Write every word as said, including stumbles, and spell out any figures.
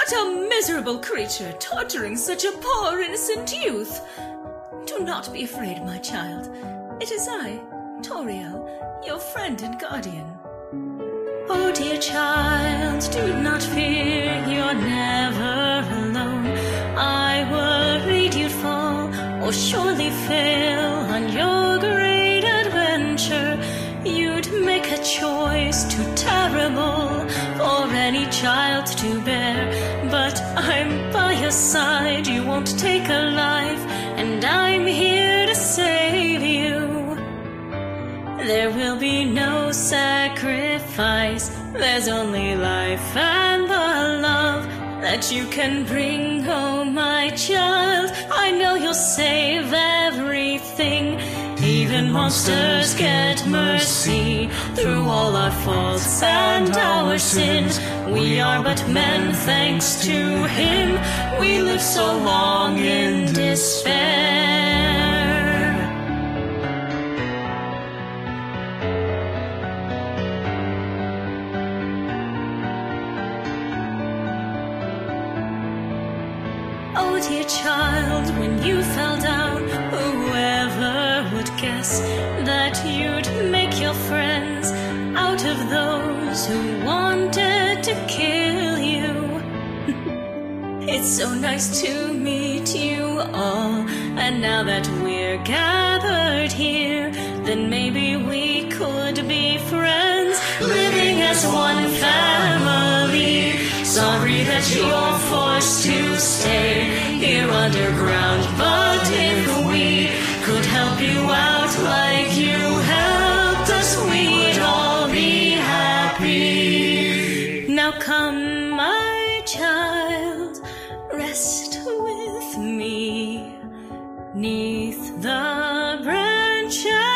What a miserable creature, torturing such a poor innocent youth! Do not be afraid, my child. It is I, Toriel, your friend and guardian. Oh, dear child, do not fear, you're never alone. I worried you'd fall, or surely fail on your great adventure. You'd make a choice too terrible for any child to bear. But I'm by your side, you won't take a life, and I'm here to save you. There will be no sacrifice, there's only life and the love that you can bring home, my child. I know you'll save everything. Even monsters get mercy through all our faults and our sins. We are but men thanks to him. We live so long in despair. Oh, dear child, when you fell down, whoever would guess that you'd make your friends out of those who wanted to kill you? It's so nice to meet you all, and now that we're gathered here, then maybe we could be friends, living as one family. Sorry that you're forced to stay here underground, but if we could help you out like you helped us, we'd all be happy. Now come, my child, rest with me 'neath the branches.